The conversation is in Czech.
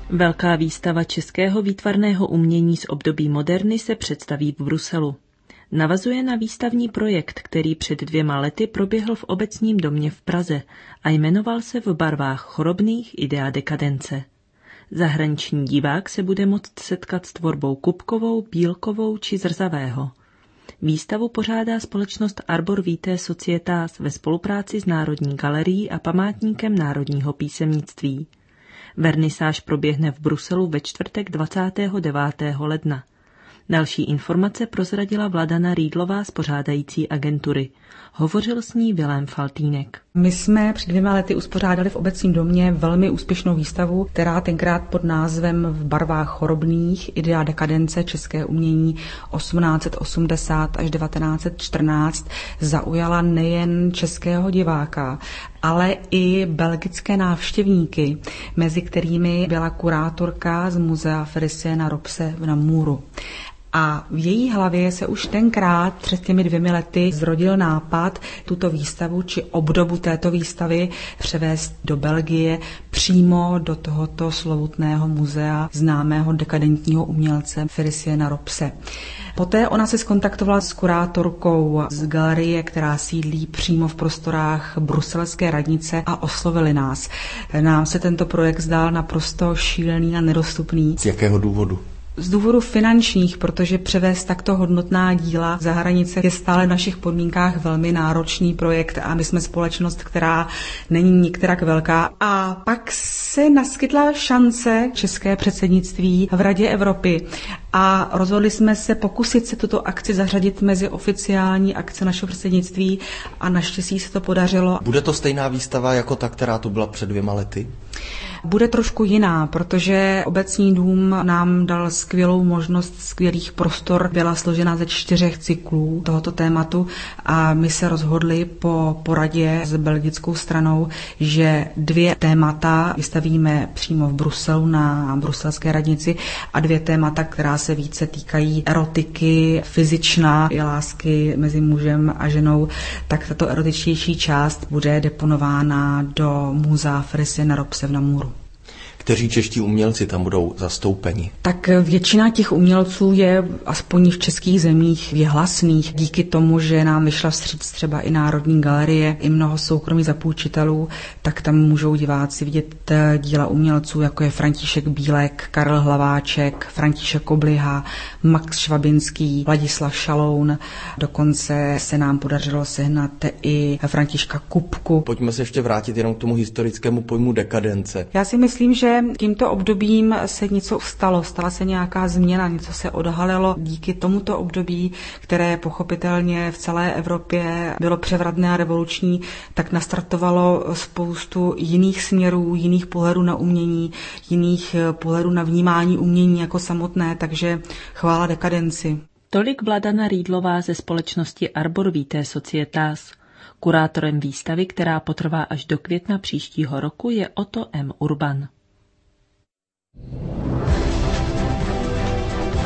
Velká výstava českého výtvarného umění z období moderny se představí v Bruselu. Navazuje na výstavní projekt, který před 2 lety proběhl v Obecním domě v Praze a jmenoval se V barvách chorobných idea dekadence. Zahraniční divák se bude moct setkat s tvorbou Kupkovou, Bílkovou či Zrzavého. Výstavu pořádá společnost Arbor Vitae Societas ve spolupráci s Národní galerií a Památníkem národního písemnictví. Vernisáž proběhne v Bruselu ve čtvrtek 29. ledna. Další informace prozradila Vladana Rýdlová z pořádající agentury. Hovořil s ní Vilém Faltýnek. My jsme před 2 lety uspořádali v Obecním domě velmi úspěšnou výstavu, která tenkrát pod názvem V barvách chorobných idea dekadence české umění 1880 až 1914 zaujala nejen českého diváka, ale i belgické návštěvníky, mezi kterými byla kurátorka z muzea Félicien Robse v Namuru. A v její hlavě se už tenkrát před těmi 2 lety zrodil nápad tuto výstavu či obdobu této výstavy převést do Belgie přímo do tohoto slovutného muzea známého dekadentního umělce Féliciena Robse. Poté ona se skontaktovala s kurátorkou z galerie, která sídlí přímo v prostorách bruselské radnice a oslovili nás. Nám se tento projekt zdál naprosto šílený a nedostupný. Z jakého důvodu? Z důvodu finančních, protože převést takto hodnotná díla za hranice je stále v našich podmínkách velmi náročný projekt a my jsme společnost, která není nikterak velká. A pak se naskytla šance české předsednictví v Radě Evropy a rozhodli jsme se pokusit se tuto akci zařadit mezi oficiální akce našeho předsednictví a naštěstí se to podařilo. Bude to stejná výstava jako ta, která tu byla před 2 lety? Bude trošku jiná, protože Obecní dům nám dal skvělou možnost skvělých prostor. Byla složena ze 4 cyklů tohoto tématu a my se rozhodli po poradě s belgickou stranou, že 2 témata vystavíme přímo v Bruselu na bruselské radnici a 2 témata, která se více týkají erotiky, fyzičná i lásky mezi mužem a ženou, tak tato erotičtější část bude deponována do muzea Félicien Robse v Namuru. Kteří čeští umělci tam budou zastoupeni? Tak většina těch umělců je aspoň v českých zemích věhlasných. Díky tomu, že nám vyšla vstříc třeba i Národní galerie, i mnoho soukromých zapůjčitelů, tak tam můžou diváci vidět díla umělců, jako je František Bílek, Karel Hlaváček, František Kobliha, Max Švabinský, Ladislav Šaloun. Dokonce se nám podařilo sehnat i Františka Kupku. Pojďme se ještě vrátit jenom k tomu historickému pojmu dekadence. Já si myslím, že tímto obdobím se něco stala se nějaká změna, něco se odhalilo díky tomuto období, které pochopitelně v celé Evropě bylo převratné a revoluční, tak nastartovalo spoustu jiných směrů, jiných pohledů na umění, jiných pohledů na vnímání umění jako samotné, takže chvála dekadenci. Tolik Vladana Rýdlová ze společnosti Arbor Vitae Societas. Kurátorem výstavy, která potrvá až do května příštího roku, je Otto M. Urban.